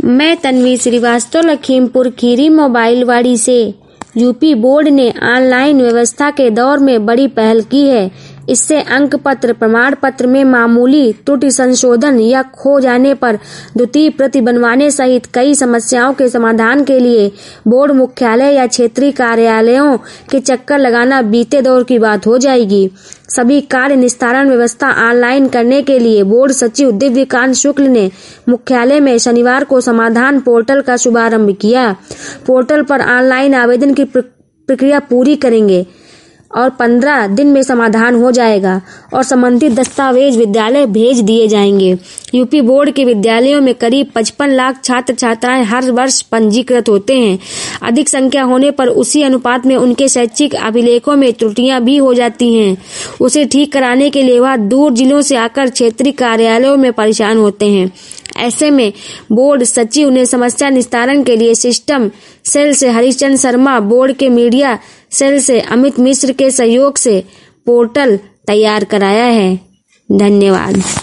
मैं तन्वी श्रीवास्तव, लखीमपुर खीरी मोबाइलवाड़ी से। UP board ने ऑनलाइन व्यवस्था के दौर में बड़ी पहल की है। इससे अंक पत्र, प्रमाण पत्र में मामूली त्रुटि, संशोधन या खो जाने पर द्वितीय प्रति बनवाने सहित कई समस्याओं के समाधान के लिए बोर्ड मुख्यालय या क्षेत्रीय कार्यालयों के चक्कर लगाना बीते दौर की बात हो जाएगी। सभी कार्य निस्तारण व्यवस्था ऑनलाइन करने के लिए बोर्ड सचिव दिव्यकांत शुक्ल ने मुख्यालय में शनिवार को समाधान पोर्टल का शुभारंभ किया। पोर्टल पर ऑनलाइन आवेदन की प्रक्रिया पूरी करेंगे और 15 दिन में समाधान हो जाएगा और संबंधित दस्तावेज विद्यालय भेज दिए जाएंगे। यूपी बोर्ड के विद्यालयों में करीब 55 लाख छात्र छात्राएं हर वर्ष पंजीकृत होते हैं। अधिक संख्या होने पर उसी अनुपात में उनके शैक्षिक अभिलेखों में त्रुटियां भी हो जाती हैं। उसे ठीक कराने के लिए वह दूर जिलों से आकर क्षेत्रीय कार्यालयों में परेशान होते हैं। ऐसे में बोर्ड सचिव ने समस्या निस्तारण के लिए सिस्टम सेल से हरिचंद शर्मा, बोर्ड के मीडिया सेल से अमित मिश्र के सहयोग से पोर्टल तैयार कराया है। धन्यवाद।